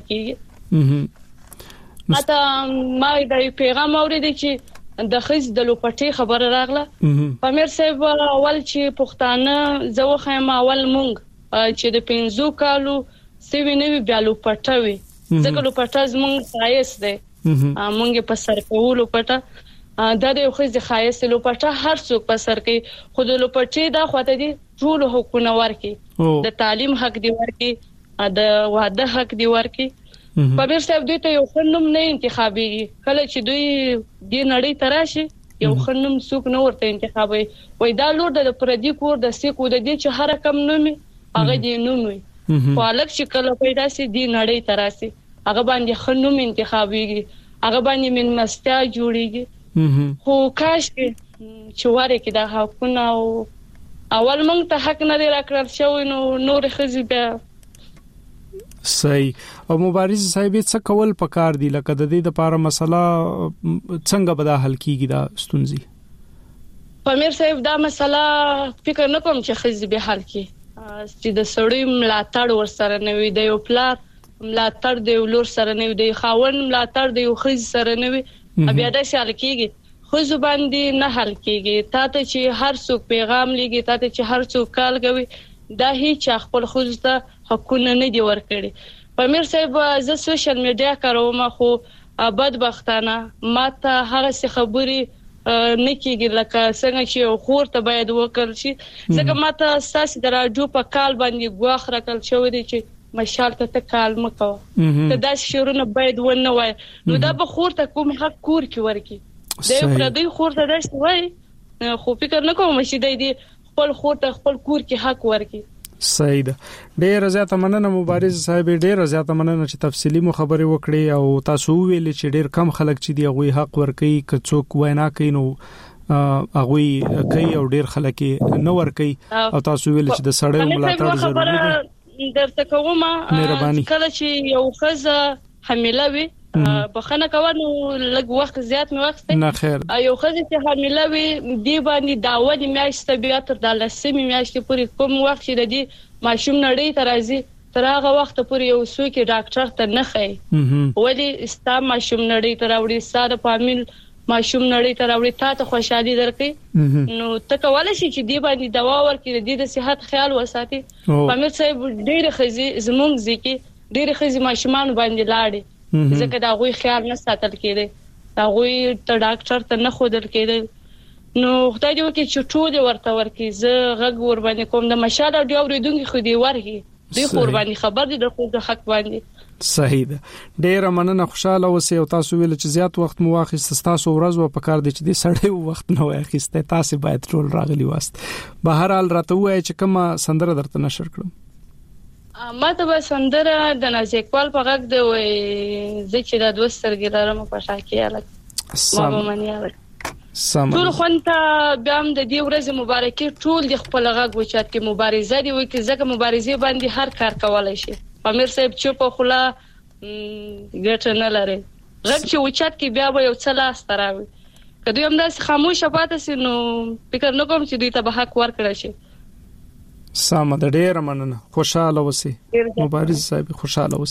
کیږي ماته ما د پیغام اوریدل چې د خز د لوپټي خبر راغله پامیر صاحب اول چې پښتانه زو خیمه اول مونږ چې د پنځو کالو سوي نوي بیا لوپټوي ځکه لوپټه زمونږ خایس دی مونږ په سر کولو پټه دا د خز د خایس لوپټه هر څوک په سر کوي خو د لوپټي دا خواته دي ټول حقوقونه ورکي د تعلیم حق دی ورکي د واده حق دی ورکي پامیر صاحب دوی ته یو خنوم نه انتخابي کله چې دوی د نړۍ تراشي یو خنوم څوک نه ورته انتخابي وای دا لور د پردي کور د سیکو د دې چې هر کم نومي هغه دې نومي خالق چې کله پیدا سي د نړۍ تراشي هغه باندې خنوم انتخابيږي هغه باندې من مستا جوړيږي خو کاش چې واره کې دا حقونه او اول موږ ته حق نه راکړل شوی نو نور خزي بیا صحیح او مبارز صاحب څه کول پکار دی لکه د دې لپاره مسله څنګه به حل کیږي دا ستونزي پامیر صاحب دا مسله فکر نه کوم چې خزي به حل کی چې د سړی ملاتړ ورسره نه وي د یو پلار ملاتړ د یو لور سره نه وي د خاون ملاتړ د یو خزي سره نه وي بیا دا شال کیږي خو زباندې نه حل کیږي تا ته چې هر څوک پیغام لګي تا ته چې هر څوک کال کوي دا هیڅ خپل خود ته حقونه نه دی ورکړي پامیر صاحب زه سوشل میډیا کاروم خو بدبختانه ماته هغه څه خبري نه کیږي لکه څنګه چې خور ته باید وکړل شي ځکه ماته ساسي د راډیو په کال باندې غواخ راکل شوی دی چې مشال ته کال مکو ته دا شورونه باید ونه وای نو دا به خور ته کوم حق کور کې ورکی دا پر دې خور ته داسې وای خو فکر نه کوم چې د دې خپل خور ته خپل کور کې حق ورکی صحیح ده ډېر زیاته مننه مبارز صاحب ډېر زیاته مننه چې تفصیلی مو خبرې وکړې او تاسو ویل چې ډېر کم خلک چې دی غوي حق ورکي ک څوک وینا کوي نو اغوي کوي او ډېر خلک نه ورکي او تاسو ویل چې د سړی ملاتړ ضروري دی درته کومه کله چې یو خزه حامله وي بخنه کوي نو لږ وخت زیات مې وخت نه خیر یو خزه چې حامله وي دی باندې داوود میاشت بیا تر د لسمې میاشتې پورې کوم وخت چې د دې ماشوم نړۍ ته راځي تر هغه وخت پورې یو څوک ډاکټر ته نه خي ولی ستا ماشوم نړۍ ته راوړي ساده فامیل ماشوم نړۍ ته راوړي تا ته خوشحالي درکې نو ته کولای شي چې دی باندې دوا ورکړي د دې صحت خیال وساتي فامیل صاحب ډېر خزي زمونږ ځکه ډېر خزي ماشومان باندې لاړي ځکه دا غوي خیال نه ساتل کېږي دا غوي ته ډاکټر ته نه خودل کېږي نو خدای دې وکړي چې ټول ورته ورکړي زه غږ ور باندې کوم د مشال اډیو اوریدونکو خو دې ورغي دوی خور باندې خبر دي د خو د حق باندې صحیح ده ډېر مننه خوشاله اوسئ او تاسو ویل چې زیات وخت مو واخیست تاسو ورځ و پکار دي چې د سړی وخت نه واخیسته تاسو باید ټول راغلی واست به هر حال راته وای چې کومه سندره درته نشر کړم ماته به سندره د ناز اقبال په غږ دی وای زه چې د دوسترګې لرم په شاکې الګ ما به منیاله ټول خونته بیا هم د دې ورځې مبارکي ټول د خپل غږ وچات کې مبارزه دی وي چې ځکه مبارزه باندې هر کار کولای شي امیر صاحب چوپ خلا ګټ نه لري غږ چې وچات کې بیا به یو څه لاس تراوي کله هم داس خاموشه پاتې سي نو فکر نه کوم چې دوی ته به حق ورکړي شي سم د ډېر مننه خوشاله اوسئ مبارز صاحب خوشاله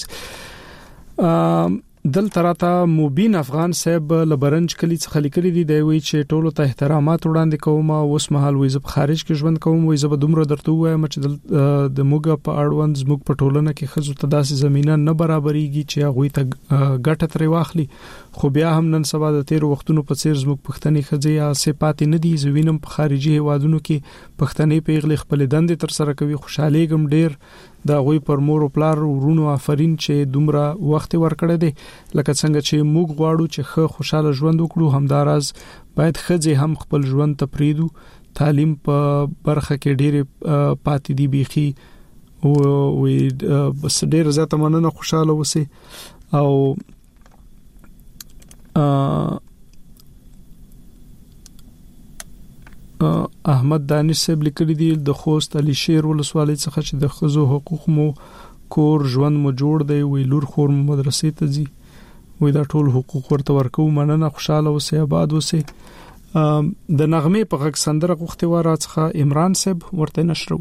اوسئ دل تراته مبین افغان صاحب لبرنج کلی څخه لیکلي دي دی وی چې ټولو ته احترامات وړاندې کوم او اوس مهال وې زب خارج کې ژوند کوم وې زب دومره درته وایم چې د موګه په اړوند زموږ په ټولنه کې خزو ته داسې زمينه نه برابرېږي چې هغه ته ګټه ترې واخلي خو بیا هم نن سبا د تیر وختونو په څیر زموږ پښتني خځې یا صفات نه دي زوینم په خارجي هوادونو کې پښتني پیغلې خپل دندې تر سره کوي خوشاله ګم ډیر دا غوي پر مور او پلار ورونو آفرین چې دومره وخت ورکړی دی لکه څنګه چې موږ غواړو چې ښه خوشاله ژوند وکړو همداراز باید خځې هم خپل ژوند ته پریدو تعلیم په برخه کې ډېر پاتې دي بيخي او بس ډېر زیاته مننه خوشاله اوسئ او احمد دانش صاحب لیکلي دي د خوست علي شیر ولسوالۍ څخه چې د خزو حقوق مو کور ژوند مو جوړ دی وی لور خور مو مدرسې ته ځي وی دا ټول حقوق ورته ورکو مننه خوشاله اوسئ آباد اوسئ د نغمه په غږ سندره غوښتي و راڅخه عمران صاحب ورته نشرو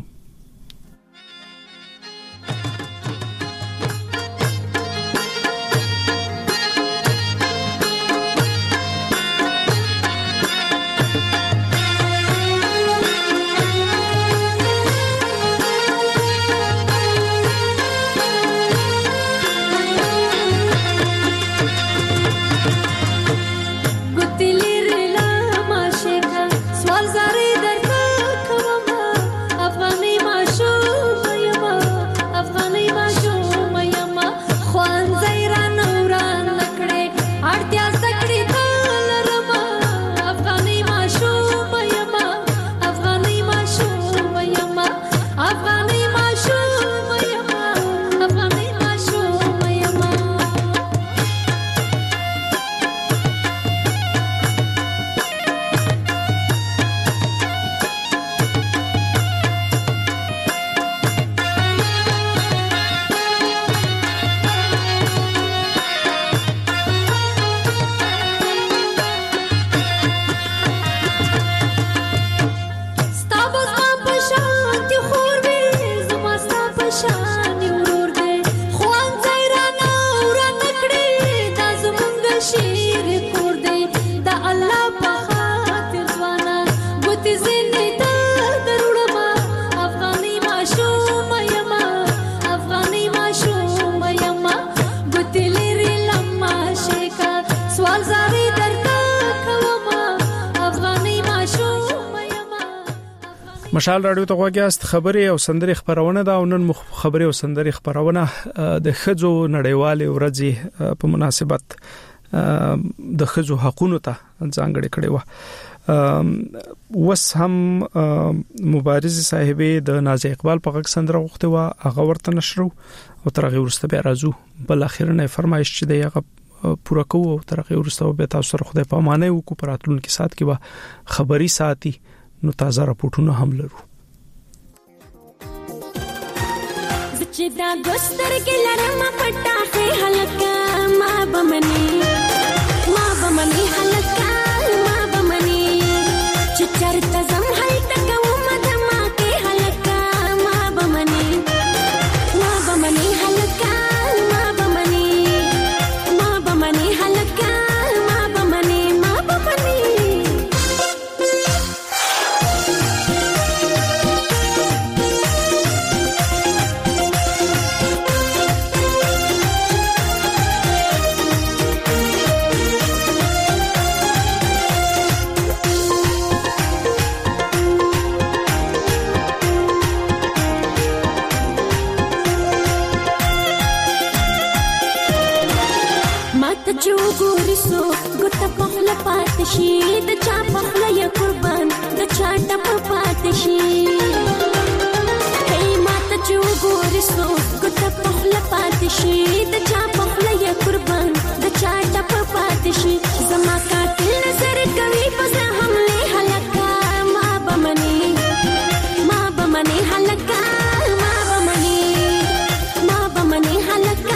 مشال رادیو ته غواګیاست خبري او سندري خبرونه دا نن خبري او سندري خبرونه د خځو نړیوال ورځې په مناسبت د خځو حقوقو ته ځانګړي کړي و وس هم مبارز صاحبې د ناز اقبال په غږ سندره غوښته و هغه ورته نشرو او ترغه ورسته بیا راځو بل اخیرنه فرمایش چې دی هغه پوره کوو او ترغه ورسته به تاسو سره خدای په امانه وکړو پراتلون کې سات کې به خبري ساتي نو تازه راپورټونه هم لرو چې دا ګستر کې لرم پټاخه هلکا ما بمني ما بمني هلکا ما بمني چې چرته زم هلته کوم د ما کې هلکا ما بمني ما بمني چې وګورې سو ګوته په خوله پاتې شي د چا په خوله یې قربان د چا ټپه پاتې شي هی ماته چې وګورې سو ګوته په خوله پاتې شي د چا په خوله یې قربان د چا ټپه پاتې شي زما قاتل نظر کوي په زه حملې هلکه ما به منې ما به منې هلکه ما به منې ما به منې هلکه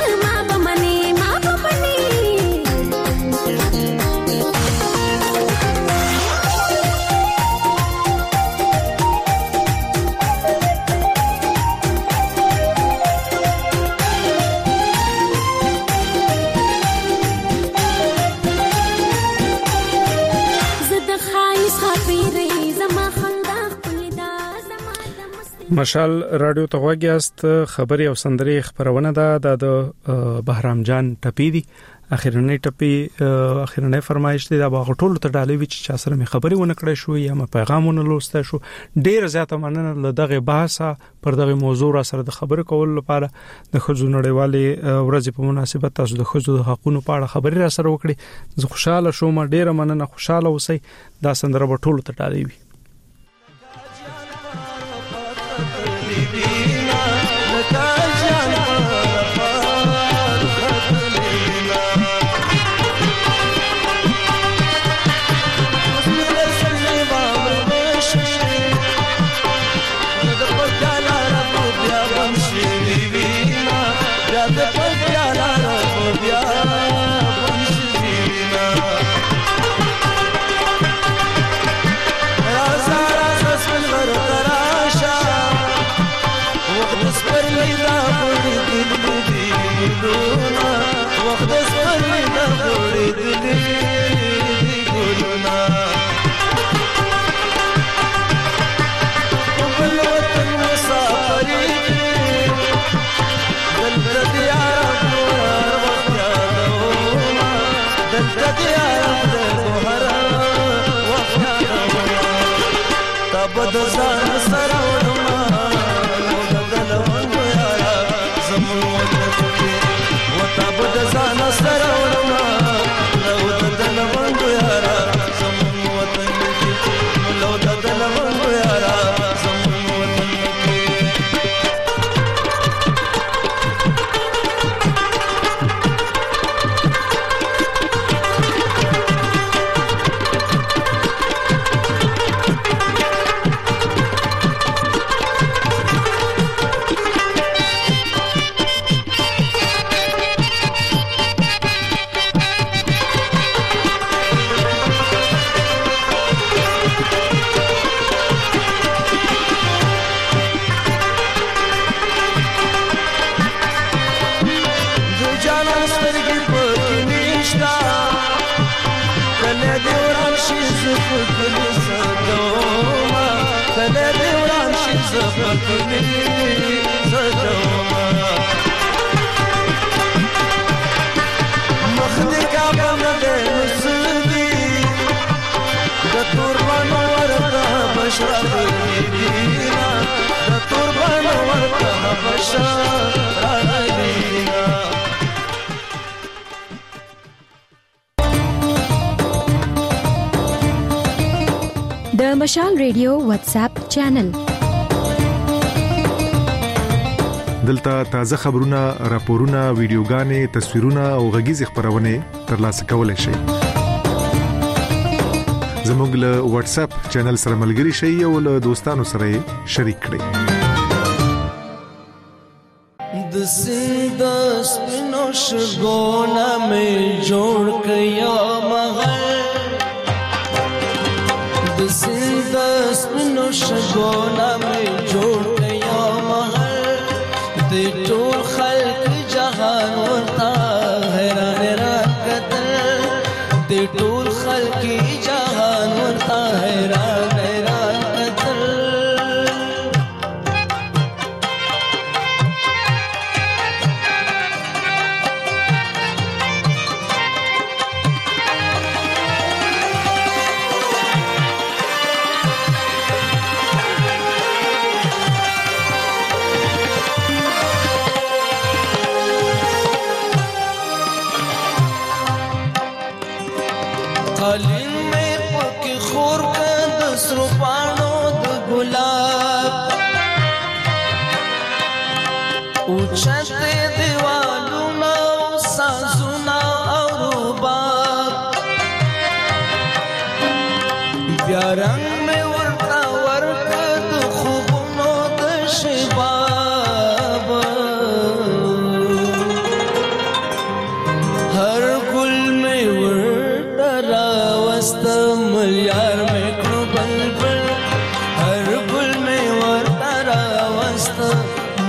مشال رادیو ته غوږیاست خبري او سندري خبرونه ده د بهرام جان ټپی دي اخیرنۍ ټپی اخیرنۍ فرمایش دي دا غټول ته ډالې وی چې سره می خبري ونه کړې شو یا ما پیغامونه لوسته شو ډیر زیاته مننه له دغه بحثه پر دغه موضوع را سره د خبرو کول لپاره د خځو نړیوالې ورځې په مناسبت تاسو د خځو د حقوقو په اړه خبري را سره وکړي زه خوشاله شوم ډیر مننه خوشاله اوسئ دا سندره غټول ته ډالې وی د مشال ریډیو واتس اپ چینل دلته تازه خبرونه راپورونه ویډیوګانې تصویرونه او غږیز خبرونه ترلاسه کولای شئ زموږ له واتس اپ چینل سره ملګري شئ او له دوستانو سره شریک کړئ د سیند سپینو شګونه مې جوړ کیا مغل د سیند سپینو شګونه مې جوړ کیا مغل د ټول خلق جهان ورتا حیران را کتل د ټول خلق جهان ورتا حیران حیران کتل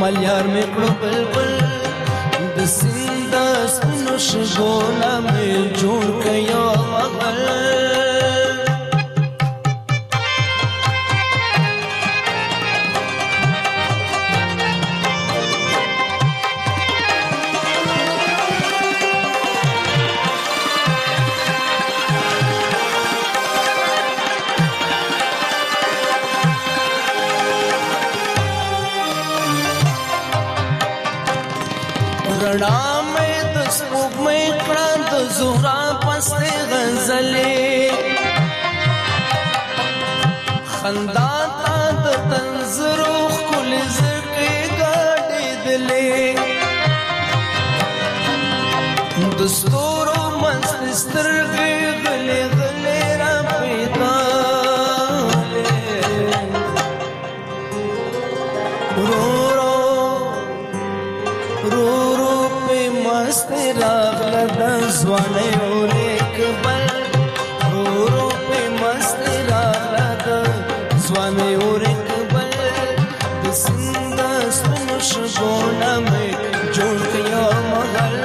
ملیار می کړو بلبل د سیند سپینو شګونه می جوړ کيو مغل رڼا مې د سپوږمۍ کړه د زهرا پسې غزلې خندا تا د تنظرو ښکلې زړګې ګاډېدلې د ستورو مست سترګې غلې غلې را پیدالې رو رو رو مست راغله د ځوانۍ اورېک بل رو رو په مست راغله د ځوانۍ اورېک بل د سیند سپینو شګونه مې جوړ کړو مغل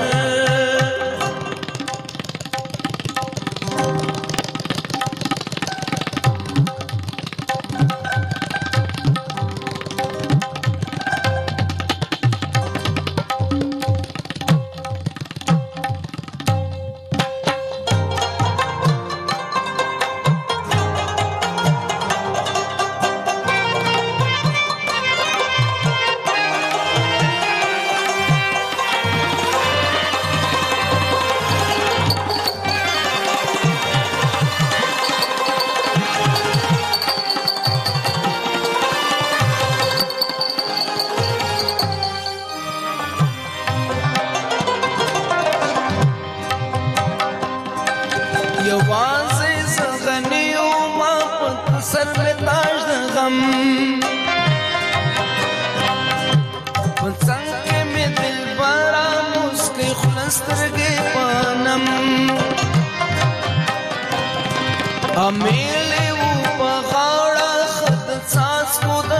امیلی و بغاړه خد څاڅکو د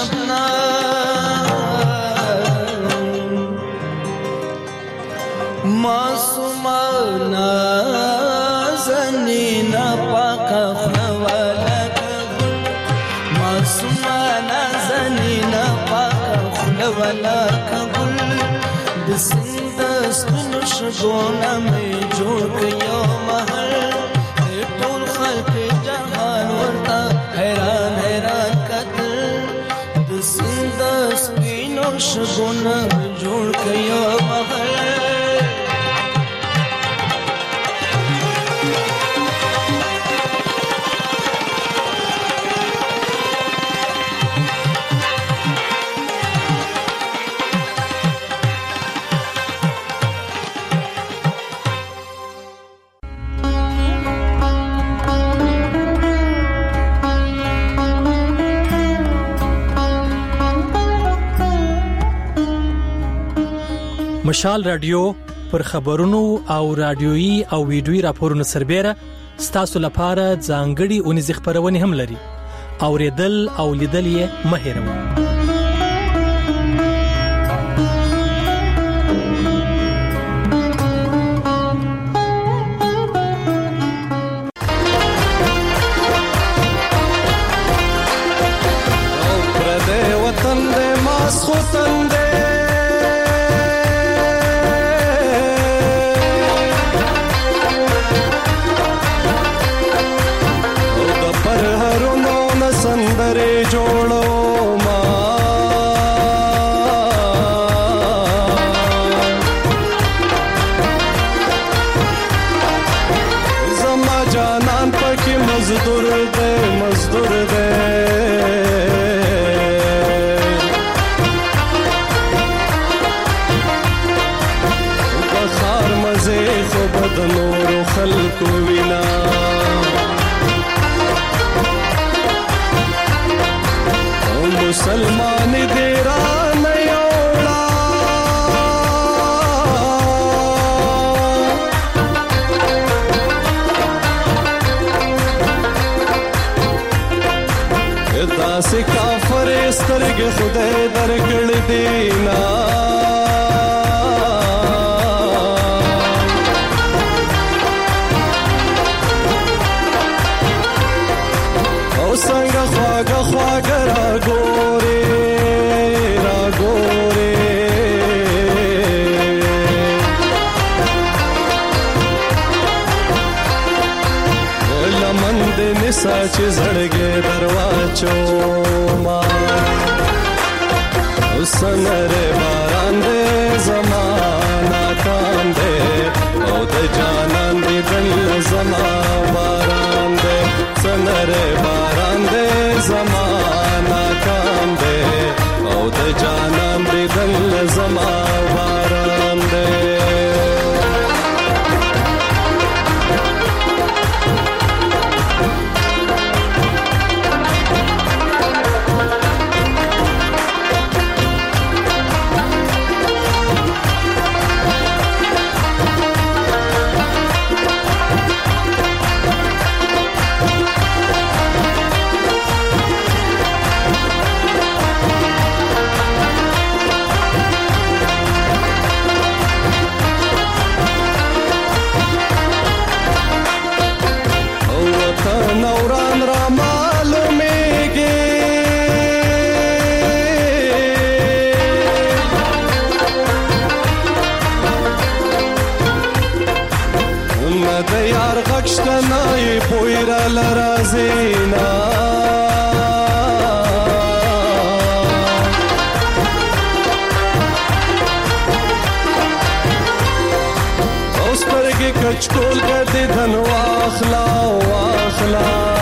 شبنم معصومانه زنینا پاکه خوله والا معصومانه زنینا پاکه خوله والا کګل د سیند سپینو شګونه مې جوړ کړو مهل ټول خلق جهان ورته حیران حیران کتل د سیند سپینو شګونه جوړ کړو مهل مشال رادیو پر خبرونو او رادیويي او ویډیويي راپورونو سربېره ستاسو لپاره ځانګړي اونیز خبرونه هم لري اوریدل او لیدل یې مه هېروئ او پردې وطن دې ماسخو تندې سندرې جوړو ما زما جانان پکې مزدور دې مزدور دې بخار مزه خو بد نور خلق وینا مسلمان دیرا نیوڑا दास काफर سترګې خدای درکړ دینا او څنګه خواږه خواږه را ګورې را ګورې لمن دې نسا چې زړګې درواچو ما سنره باران دې زمانہ کام دې او د جانان دې دل زما باران دې سنره باران دې زمانہ کام دې او د جانان دې دل زما باران دې نوران را معلومیږي نه د یار غږ شته نه یې بوی راله راځي نه او سترګې کچکول ګرځي دن واخلا واخلا